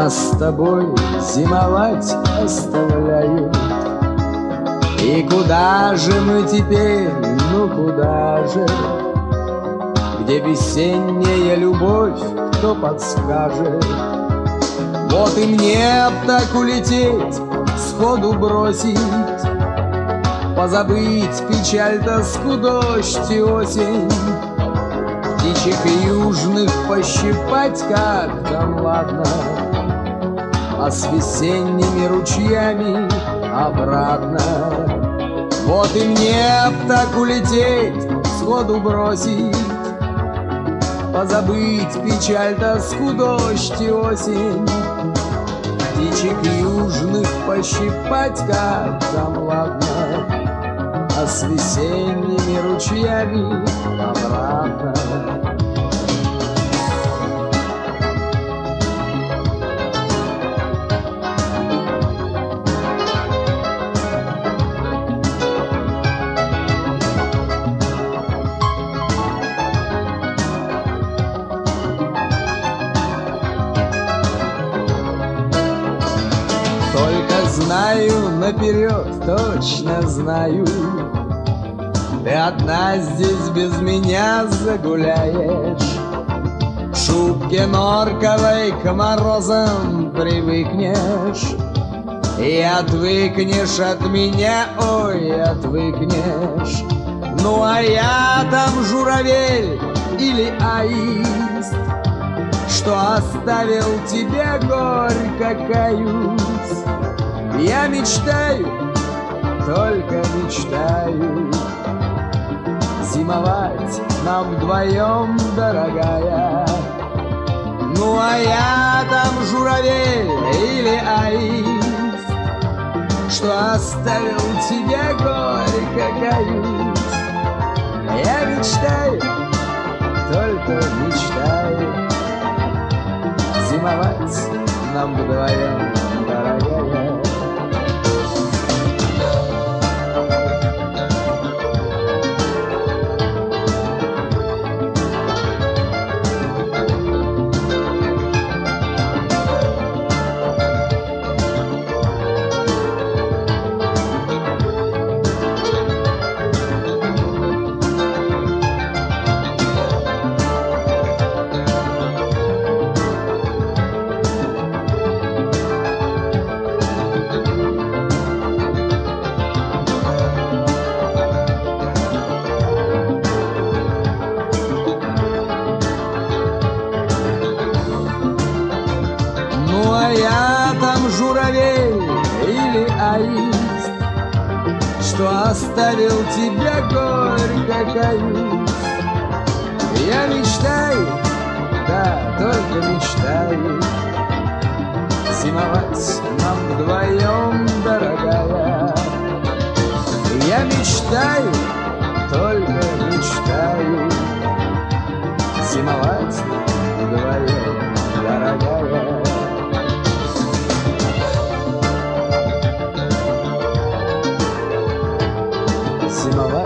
Нас с тобой зимовать оставляют. И куда же мы теперь, ну куда же? Где весенняя любовь, кто подскажет? Вот и мне б так улететь, сходу бросить, позабыть печаль, тоску, дождь и осень, птичек южных пощипать, как там ладно, а с весенними ручьями обратно. Вот и мне б так улететь, сходу бросить, позабыть печаль, тоску, дождь и осень, птичек южных пощипать, как там ладно, а с весенними ручьями обратно. Только знаю наперед, точно знаю, ты одна здесь без меня загуляешь. В шубке норковой к морозам привыкнешь и отвыкнешь от меня, ой, отвыкнешь. Ну а я там журавель или аист, что оставил тебя, горько каюсь. Я мечтаю, только мечтаю, зимовать нам вдвоем, дорогая. Ну а я там журавель или аист, что оставил тебя, горько каюсь. Я мечтаю, только мечтаю, зимовать нам вдвоем, дорогая. Ну а я там журавель или аист, что оставил тебя, горько каюсь. Я мечтаю, да, только мечтаю, зимовать нам вдвоем, дорогая. Я мечтаю, только мечтаю, зимовать вдвоем, дорогая. Зимовать